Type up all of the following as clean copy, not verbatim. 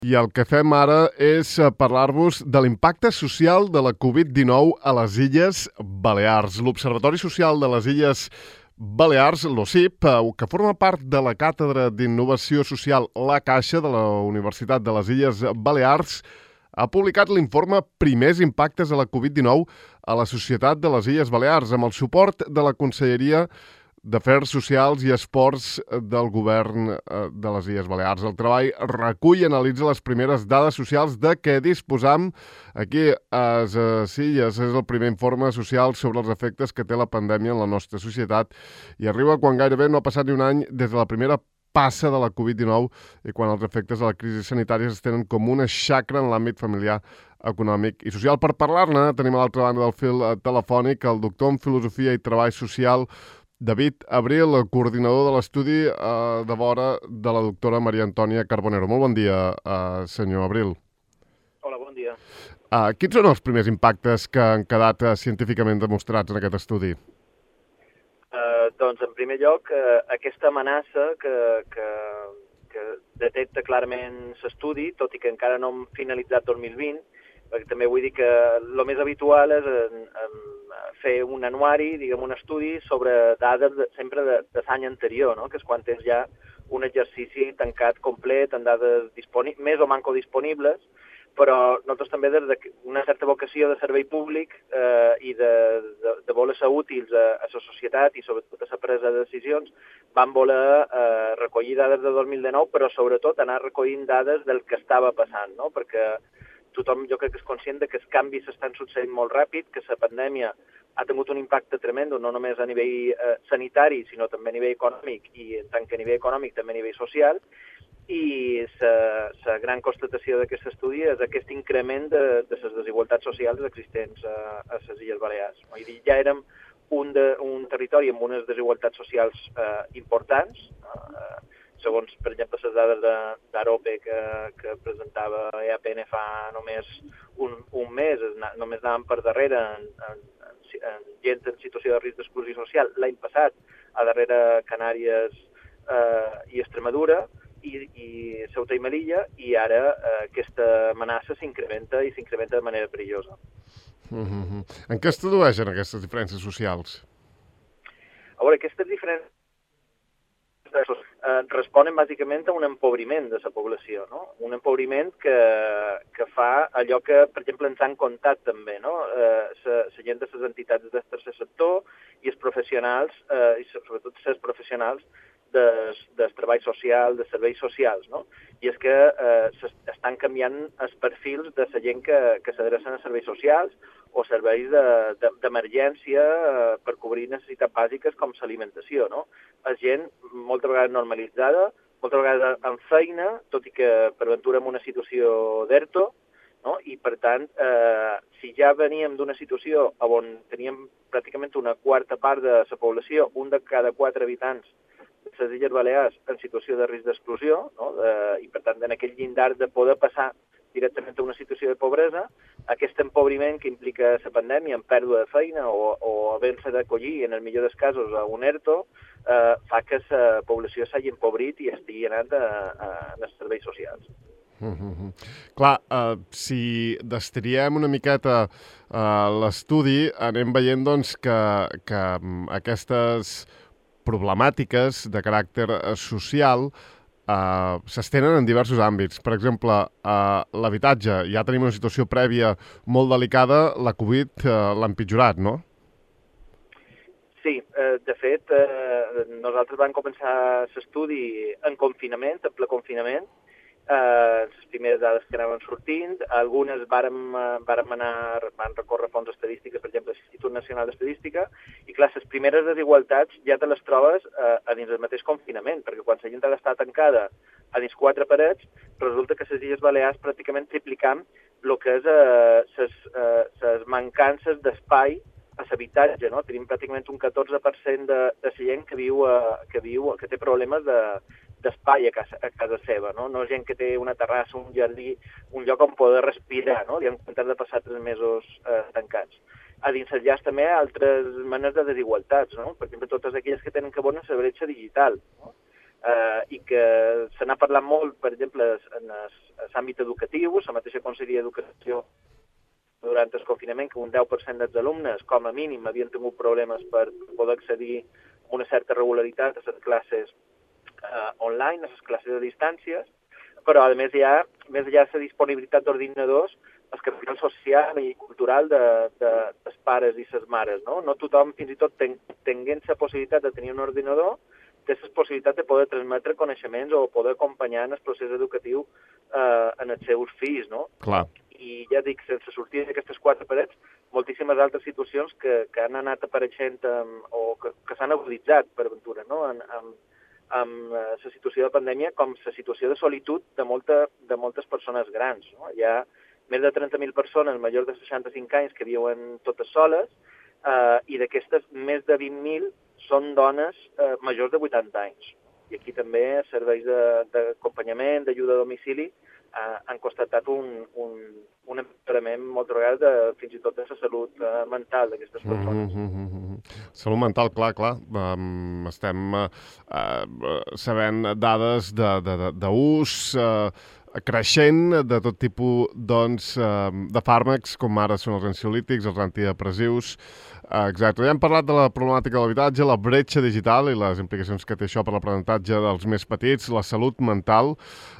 I el que fem ara és parlar-vos de l'impacte social de la Covid-19 a les Illes Balears. L'Observatori Social de les Illes Balears, l'OSIP, que forma part de la Càtedra d'Innovació Social La Caixa de la Universitat de les Illes Balears, ha publicat l'informe Primers impactes de la Covid-19 a la societat de les Illes Balears, amb el suport de la Conselleria d'Afers Socials i Esports del Govern de les Illes Balears. El treball recull i analitza les primeres dades socials de què disposam aquí a les Illes. És el primer informe social sobre els efectes que té la pandèmia en la nostra societat i arriba quan gairebé no ha passat ni un any des de la primera passa de la Covid-19 i quan els efectes de la crisi sanitària s'estenen com una xacra en l'àmbit familiar, econòmic i social. Per parlar-ne tenim a l'altra banda del fil telefònic el doctor en Filosofia i Treball Social, David Abril, el coordinador de l'estudi de vora de la doctora Maria Antònia Carbonero. Molt bon dia, senyor Abril. Hola, bon dia. Quins són els primers impactes que han quedat científicament demostrats en aquest estudi? Doncs, en primer lloc, aquesta amenaça que detecta clarament l'estudi, tot i que encara no hem finalitzat 2020, perquè també vull dir que el més habitual és fer un anuari, diguem, un estudi sobre dades sempre de l'any anterior, no? Que és quan tens ja un exercici tancat complet, amb dades més o manco disponibles, però nosaltres també des d'una certa vocació de servei públic i de voler ser útils a la societat i sobretot a la presa de decisions, vam voler recollir dades de 2019, però sobretot anar recollint dades del que estava passant, no? Perquè tothom jo crec que és conscient que els canvis s'estan succeint molt ràpid, que la pandèmia ha tingut un impacte tremendo, no només a nivell sanitari, sinó també a nivell econòmic, i en tant que a nivell econòmic també a nivell social, i la gran constatació d'aquest estudi és aquest increment de les desigualtats socials existents a les Illes Balears. Vull dir, ja érem un territori amb unes desigualtats socials importants, segons, per exemple, les dades d'Arope que presentava EAPN fa només un mes, només anàvem per darrere en gent en situació de risc d'exclusió social. L'any passat, a darrere Canàries i Extremadura, i Ceuta i Melilla, i ara aquesta amenaça s'incrementa i s'incrementa de manera perillosa. En què es tradueixen aquestes diferències socials? A veure, aquestes diferències responen bàsicament a un empobriment de la població, no? Un empobriment que fa allò que, per exemple, ens han contat també, no? La gent de les entitats del tercer sector i els professionals, i sobretot els professionals del treball social, dels serveis socials, no? I és que estan canviant els perfils de la gent que s'adrecen a serveis socials o serveis d'emergència per cobrir necessitats bàsiques com l'alimentació, no? És gent moltes vegades normalitzada, moltes vegades amb feina, tot i que per ventura en una situació d'ERTO, no? I per tant, si ja veníem d'una situació on teníem pràcticament una quarta part de la població, un de cada 4 habitants de les Illes Balears en situació de risc d'exclusió, no? I per tant en aquell llindar de poder passar directament a una situació de pobresa, aquest empobriment que implica la pandèmia en pèrdua de feina o havent-se d'acollir, en el millor dels casos, a un ERTO, fa que la població s'hagi empobrit i estigui anant als serveis socials. Clar, si destriem una miqueta l'estudi, anem veient doncs, que aquestes problemàtiques de caràcter social s'estenen en diversos àmbits. Per exemple, l'habitatge. Ja tenim una situació prèvia molt delicada, la Covid l'ha empitjorat, no? Sí, de fet, nosaltres vam començar l'estudi en confinament, en ple confinament. Les primeres dades que anaven sortint, algunes van recórrer fons estadístiques, per exemple, l'Institut Nacional d'Estadística, i clar, les primeres desigualtats ja te les trobes a dins del mateix confinament, perquè quan la gent ha d'estar tancada a dins 4 parets, resulta que les Illes Balears pràcticament triplicam el que és les mancances d'espai a l'habitatge, no? Tenim pràcticament un 14% de la gent que té problemes d'espai a casa seva, no? No gent que té una terrassa, un jardí, un lloc on poder respirar, no? Li han comptat de passar 3 mesos tancats. A dins el llaç també altres menes de desigualtats, no? Per exemple, totes aquelles que tenen que veure amb la bretxa digital, no? i que se n'ha parlat molt, per exemple, en l'àmbit educatiu. La mateixa Conselleria d'Educació durant el confinament, que un 10% dels alumnes, com a mínim, havien tingut problemes per poder accedir amb una certa regularitat a les classes online, a les classes a distàncies, però a més hi ha, més enllà de la disponibilitat d'ordinadors, el capital social i cultural dels pares i les mares. No tothom, fins i tot tenint la possibilitat de tenir un ordinador, té la possibilitat de poder transmetre coneixements o poder acompanyar en el procés educatiu en els seus fills. No? Clar. I ja dic, sense sortir d'aquestes quatre parets, moltíssimes altres situacions que han anat apareixent o que s'han aguditzat, per ventura, no? amb la situació de pandèmia, com la situació de solitud de moltes persones grans. No? Hi ha més de 30.000 persones majors de 65 anys que viuen totes soles i d'aquestes més de 20.000 són dones majors de 80 anys. I aquí també serveis d'acompanyament, d'ajuda a domicili, han constatat un empeorament moltes vegades fins i tot de la salut mental d'aquestes persones. Salut mental, clar. Estem sabent dades d'ús creixent de tot tipus de fàrmacs, com ara són els ansiolítics, els antidepressius. Exacte. Ja hem parlat de la problemàtica de l'habitatge, la bretxa digital i les implicacions que té això per l'aprenentatge dels més petits, la salut mental.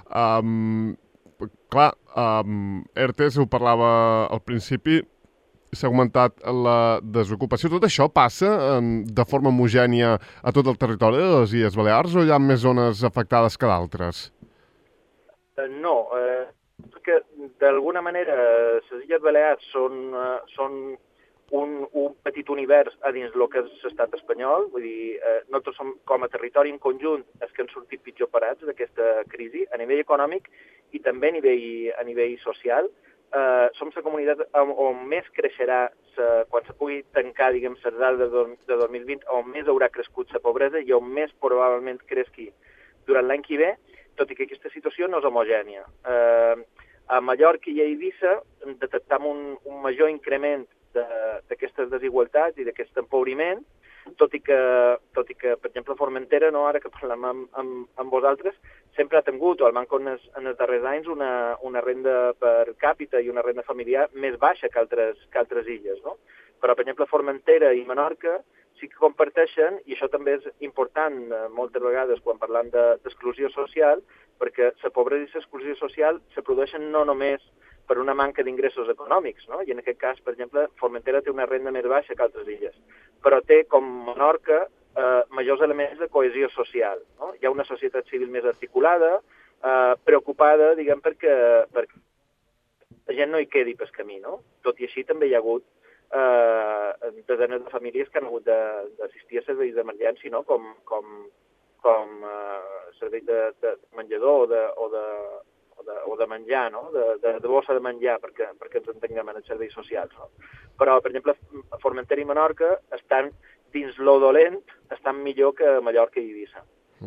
Clar, ERTES ho parlava al principi, s'ha augmentat la desocupació. Tot això passa de forma homogènia a tot el territori de les Illes Balears o hi ha més zones afectades que d'altres? No, perquè d'alguna manera les Illes Balears són un petit univers a dins el que és l'estat espanyol. Vull dir, nosaltres som, com a territori en conjunt, els que han sortit pitjor parats d'aquesta crisi, a nivell econòmic i també a nivell social. Som la comunitat on més creixerà quan se pugui tancar, diguem, les dades de 2020, on més haurà crescut la pobresa i on més probablement creixi durant l'any que ve, tot i que aquesta situació no és homogènia. A Mallorca i a Eivissa detectam un major increment d'aquestes desigualtats i d'aquest empobriment, tot i que, per exemple, Formentera, no, ara que parlem amb vosaltres, sempre ha tingut, o almenys en els darrers anys, una renda per càpita i una renda familiar més baixa que altres illes. No? Però, per exemple, Formentera i Menorca sí que comparteixen, i això també és important moltes vegades quan parlam d'exclusió social, perquè la pobresa i l'exclusió social se produeixen no només per una manca d'ingressos econòmics, no? I en aquest cas, per exemple, Formentera té una renda més baixa que altres illes, però té, com Menorca, majors elements de cohesió social. No? Hi ha una societat civil més articulada, preocupada, diguem, perquè la gent no hi quedi pel camí, no? Tot i així també hi ha hagut desenes de famílies que han hagut d'assistir a serveis d'emergència, no? com serveis de menjador o de menjar, no? de bossa de menjar, perquè ens entenguem en els serveis socials. No? Però, per exemple, Formentera i Menorca estan dins lo dolent, estan millor que Mallorca i Eivissa.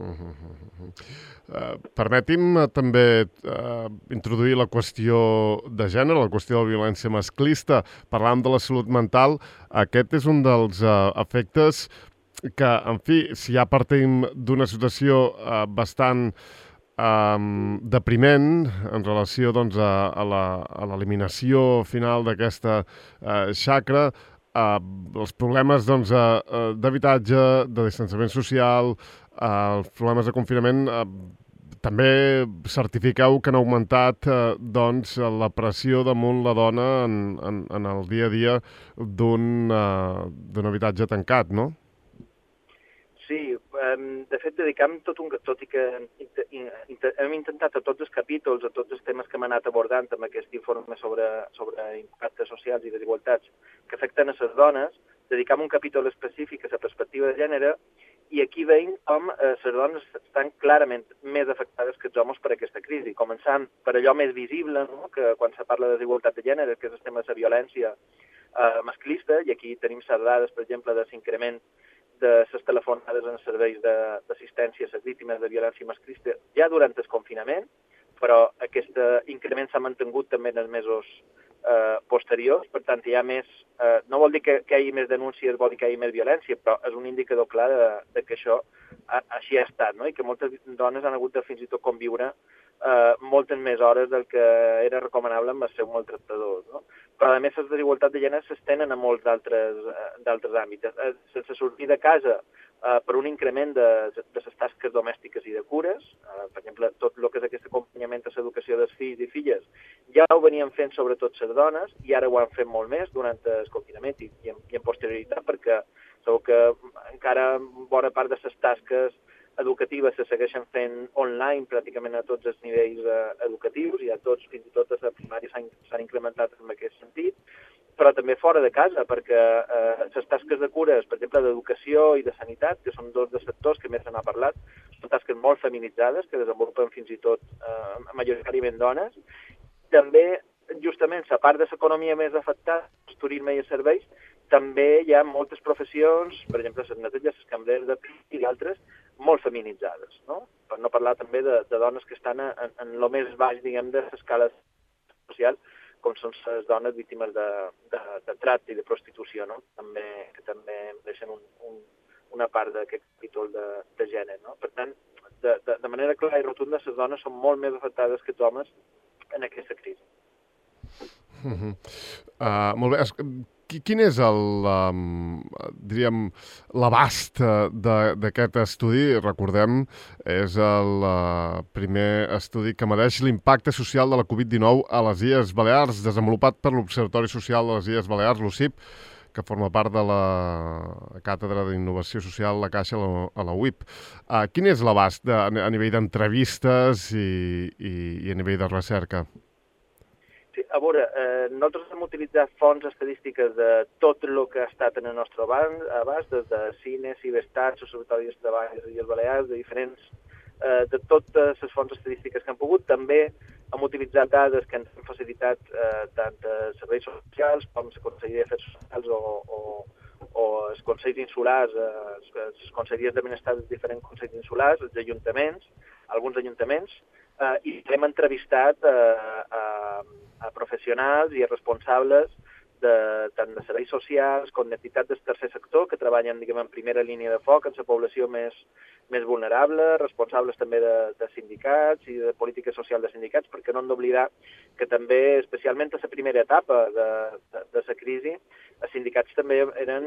Permeti'm també introduir la qüestió de gènere, la qüestió de la violència masclista. Parlàvem de la salut mental. Aquest és un dels efectes que, en fi, si ja partim d'una situació bastant depriment en relació doncs, a l'eliminació final d'aquesta xacra, els problemes d'habitatge, de distanciament social, els problemes de confinament, també certifiqueu que han augmentat la pressió damunt la dona en el dia a dia d'un habitatge tancat, no? Sí, de fet, dedicam tot i que hem intentat a tots els capítols, a tots els temes que hem anat abordant amb aquest informe sobre impactes socials i desigualtats que afecten a les dones, dedicam un capítol específic a la perspectiva de gènere i aquí veiem com les dones estan clarament més afectades que els homes per aquesta crisi, començant per allò més visible, no? Que quan se parla de desigualtat de gènere, que és el tema de la violència masclista, i aquí tenim les dades, per exemple, de l'increment de les telefonades en serveis d'assistència a les víctimes de violència masclista ja durant el confinament, però aquest increment s'ha mantingut també en els mesos posteriors, per tant hi ha més, no vol dir que hi hagi més denúncies, vol dir que hi hagi més violència, però és un indicador clar de que això així ha estat, no? I que moltes dones han hagut de fins i tot conviure moltes més hores del que era recomanable amb els seus maltractadors, no? Però a més les desigualtats de gènere s'estenen a molts d'altres àmbits. Sense sortir de casa per un increment de les tasques domèstiques i de cures, per exemple, tot el que és aquest acompanyament a l'educació dels fills i filles, ja ho venien fent sobretot les dones i ara ho han fet molt més durant el confinament i en posterioritat, perquè segur que encara bona part de les tasques educatives se segueixen fent online pràcticament a tots els nivells educatius i a tots, fins i tot a la primària s'han incrementat en aquest sentit, però també fora de casa, perquè les tasques de cures, per exemple, d'educació i de sanitat, que són dos dels sectors que més se n'ha parlat, són tasques molt feminitzades, que desenvolupen fins i tot majoritàriament dones. També, justament, a part de l'economia més afectada, el turisme i els serveis, també hi ha moltes professions, per exemple, les neteges, les cambreres de pis i altres, molt feminitzades, no? Per no parlar també de dones que estan en el més baix, diguem, de l'escala social, com són les dones víctimes de tracte i de prostitució, no? Que també deixen una part d'aquest capítol de gènere, no? Per tant, de manera clara i rotunda, les dones són molt més afectades que els homes en aquesta crisi. Molt bé. Quin és diríem, l'abast d'aquest estudi? Recordem, és el primer estudi que mereix l'impacte social de la Covid-19 a les Illes Balears, desenvolupat per l'Observatori Social de les Illes Balears, l'OSIP, que forma part de la Càtedra d'Innovació Social, la Caixa, a la UIP. Quin és l'abast a nivell d'entrevistes i a nivell de recerca? Sí, a veure, nosaltres hem utilitzat fonts estadístiques de tot el que ha estat en el nostre abast, des de Cine, Ciberstat, Observatori de Treball de les Illes Balears, de totes les fonts estadístiques que hem pogut. També hem utilitzat dades que ens han facilitat tant serveis socials com la Conselleria d'Afers Socials o els Consells Insulars, les Conselleries de Benestar dels diferents Consells Insulars, els ajuntaments, alguns ajuntaments, i hem entrevistat a professionals i a responsables tant de serveis socials com d'entitats del tercer sector que treballen, diguem, en primera línia de foc en la població més vulnerable, responsables també de sindicats i de política social de sindicats, perquè no hem d'oblidar que també, especialment a la primera etapa de la crisi, els sindicats també eren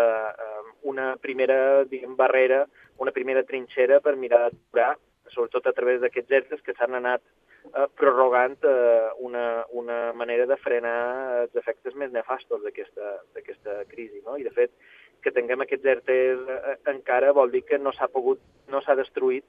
una primera, diguem, barrera, una primera trinxera per mirar d'aturar, sobretot a través d'aquests ERTEs que s'han anat prorrogant una manera de frenar els efectes més nefastos d'aquesta crisi, no? I, de fet, que tinguem aquests ERTEs encara vol dir que no s'han destruït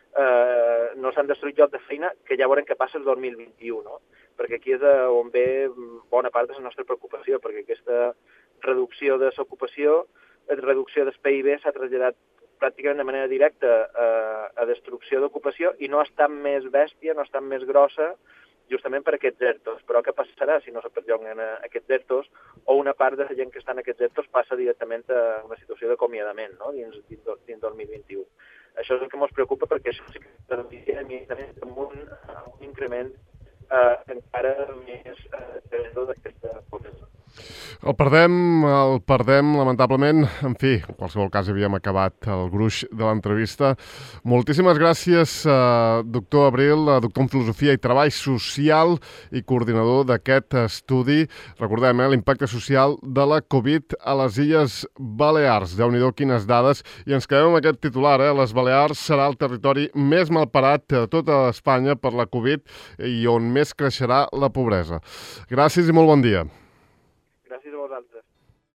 llocs de feina, que ja veurem què passa el 2021, no? Perquè aquí és on ve bona part de la nostra preocupació, perquè aquesta reducció de l'ocupació, reducció del PIB s'ha traslladat pràcticament de manera directa a destrucció d'ocupació i no ha estat més bèstia, no ha estat més grossa, justament per aquests ERTOs. Però què passarà si no se perllonguen aquests ERTOs o una part de la gent que està en aquests ERTOs passa directament a una situació d'acomiadament, no? dins 2021. Això és el que ens preocupa perquè això sí que traduiria amb un increment encara més tremendo d'aquesta pobresa. El perdem, lamentablement. En fi, en qualsevol cas havíem acabat el gruix de l'entrevista. Moltíssimes gràcies, doctor Abril, doctor en Filosofia i Treball Social i coordinador d'aquest estudi. Recordem, l'impacte social de la Covid a les Illes Balears. Déu-n'hi-do, quines dades. I ens quedem amb aquest titular, Les Balears serà el territori més malparat de tota Espanya per la Covid i on més creixerà la pobresa. Gràcies i molt bon dia. Gràcies a vosaltres.